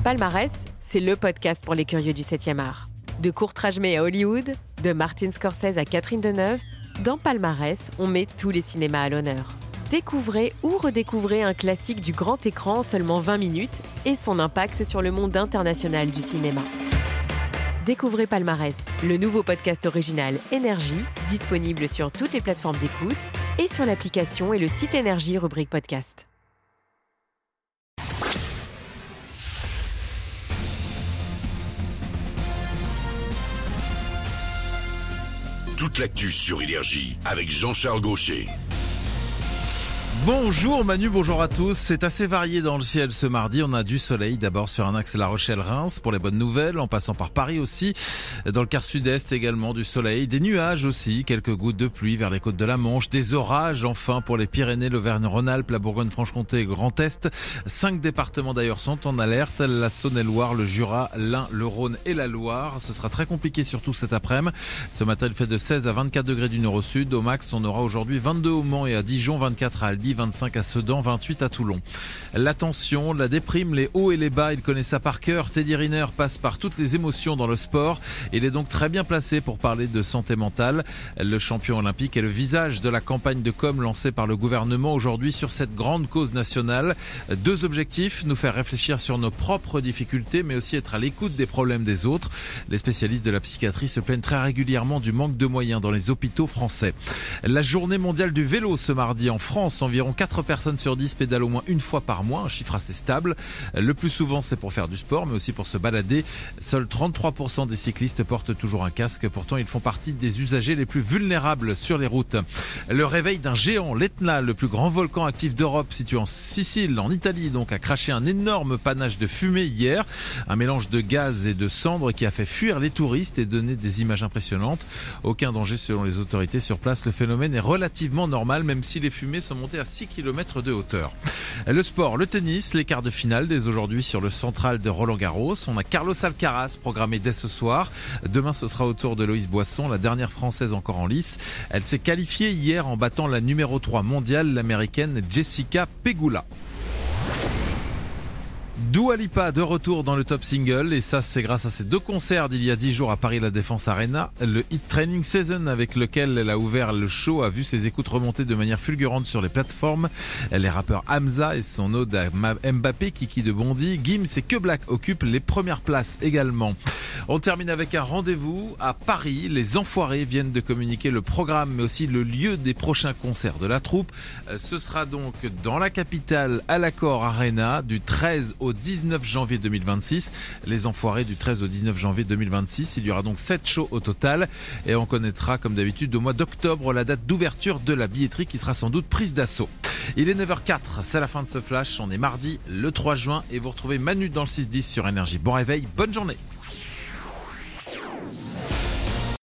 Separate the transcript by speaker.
Speaker 1: Palmarès, c'est le podcast pour les curieux du 7e art. De Courtrage à Hollywood, de Martin Scorsese à Catherine Deneuve, dans Palmarès, on met tous les cinémas à l'honneur. Découvrez ou redécouvrez un classique du grand écran en seulement 20 minutes et son impact sur le monde international du cinéma. Découvrez Palmarès, le nouveau podcast original Énergie, disponible sur toutes les plateformes d'écoute et sur l'application et le site Énergie rubrique podcast.
Speaker 2: Toute l'actu sur Énergie avec Jean-Charles Gaucher.
Speaker 3: Bonjour Manu, bonjour à tous. C'est assez varié dans le ciel ce mardi. On a du soleil d'abord sur un axe La Rochelle-Reims pour les bonnes nouvelles, en passant par Paris aussi. Dans le quart sud-est également du soleil, des nuages aussi, quelques gouttes de pluie vers les côtes de la Manche, des orages enfin pour les Pyrénées, l'Auvergne-Rhône-Alpes, la Bourgogne-Franche-Comté et Grand Est. 5 départements d'ailleurs sont en alerte, la Saône-et-Loire, le Jura, l'Ain, le Rhône et la Loire. Ce sera très compliqué surtout cet après-midi. Ce matin il fait de 16 à 24 degrés du nord au sud. Au max on aura aujourd'hui 22 au Mans et à Dijon, 24 à Albi, 25 à Sedan, 28 à Toulon. La tension, la déprime, les hauts et les bas, il connaît ça par cœur. Teddy Riner passe par toutes les émotions dans le sport. Il est donc très bien placé pour parler de santé mentale. Le champion olympique est le visage de la campagne de com lancée par le gouvernement aujourd'hui sur cette grande cause nationale. 2 objectifs, nous faire réfléchir sur nos propres difficultés, mais aussi être à l'écoute des problèmes des autres. Les spécialistes de la psychiatrie se plaignent très régulièrement du manque de moyens dans les hôpitaux français. La journée mondiale du vélo ce mardi en France, environ 4 personnes sur 10 pédalent au moins une fois par mois, un chiffre assez stable. Le plus souvent, c'est pour faire du sport, mais aussi pour se balader. Seuls 33% des cyclistes portent toujours un casque. Pourtant, ils font partie des usagers les plus vulnérables sur les routes. Le réveil d'un géant, l'Etna, le plus grand volcan actif d'Europe, situé en Sicile, en Italie, donc, a craché un énorme panache de fumée hier. Un mélange de gaz et de cendres qui a fait fuir les touristes et donné des images impressionnantes. Aucun danger selon les autorités sur place. Le phénomène est relativement normal, même si les fumées sont montées à 6 km de hauteur. Le sport, le tennis, les quarts de finale dès aujourd'hui sur le central de Roland-Garros. On a Carlos Alcaraz programmé dès ce soir. Demain, ce sera au tour de Loïs Boisson, la dernière française encore en lice. Elle s'est qualifiée hier en battant la numéro 3 mondiale, l'américaine Jessica Pegula. Dua Lipa de retour dans le top single, et ça c'est grâce à ses 2 concerts d'il y a 10 jours à Paris La Défense Arena. Le Hit Training Season avec lequel elle a ouvert le show a vu ses écoutes remonter de manière fulgurante sur les plateformes. Les rappeurs Hamza et son ode à Mbappé, Kiki de Bondy, Gims et Que Black occupent les premières places également. On termine avec un rendez-vous à Paris. Les Enfoirés viennent de communiquer le programme mais aussi le lieu des prochains concerts de la troupe. Ce sera donc dans la capitale à l'Accor Arena du 13 au 19 janvier 2026. Les Enfoirés du 13 au 19 janvier 2026. Il y aura donc 7 shows au total et on connaîtra comme d'habitude au mois d'octobre la date d'ouverture de la billetterie qui sera sans doute prise d'assaut. Il est 9h04, c'est la fin de ce flash. On est mardi le 3 juin et vous retrouvez Manu dans le 6-10 sur Énergie. Bon réveil, bonne journée.